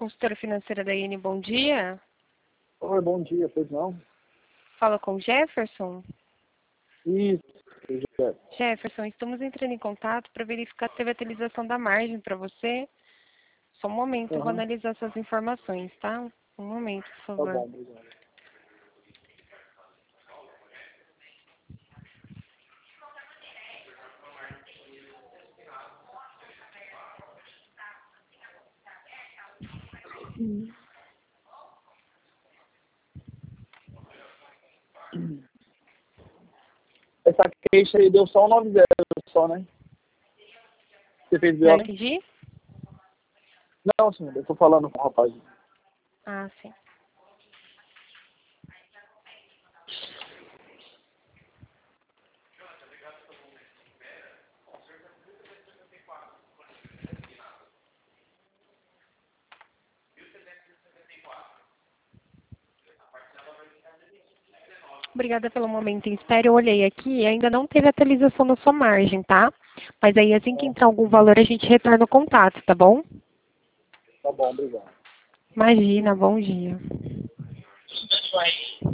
consultora financeira da IN, bom dia. Oi, bom dia, pois não? Fala com o Jefferson. Isso, Jefferson, estamos entrando em contato para verificar se teve atualização da margem para você. Só um momento, eu vou analisar suas informações, tá? Um momento, por Tá favor. bom, obrigado. Essa queixa aí deu só um 90 só, né? Você fez Não dela? entendi? Não, senhor, eu tô falando com o rapaz. Ah, sim. Obrigada pelo momento em espera. Eu olhei aqui e ainda não teve atualização na sua margem, tá? Mas aí assim que entrar algum valor a gente retorna o contato, tá bom? Tá bom, obrigado. Imagina, bom dia.